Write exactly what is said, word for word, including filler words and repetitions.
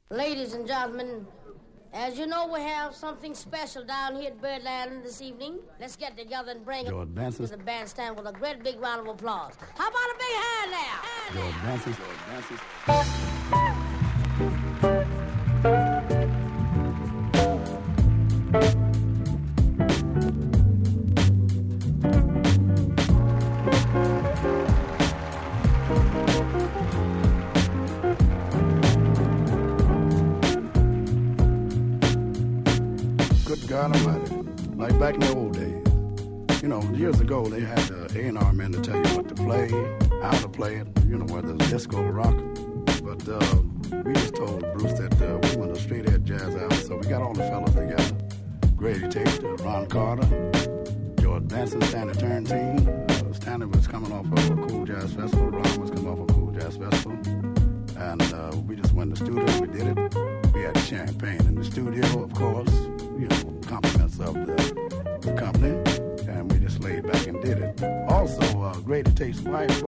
Ladies and gentlemen, as you know, we have something special down here at Birdland this evening. Let's get together and bring George it Benson. to the bandstand with a great big round of applause. How about a big hand there? Hand George there. Benson. George Good God Almighty. Like back in the old days. You know, years ago, they had the A and R men to tell you what to play, how to play it, you know, whether it's disco or rock. But uh, we just told Bruce that uh, we want a straight-ahead jazz album, so we got all the fellas together. Grady Tate, uh, Ron Carter, George Benson, Stanley Turntine. Uh, Stanley was coming off of a Cool Jazz Festival. Ron was coming off of a Cool Jazz Festival. And uh, we just went to the studio, we did it. We had champagne in the studio, of course, you know, compliments of the, the company. And we just laid back and did it. Also, uh, Grady Tate's wife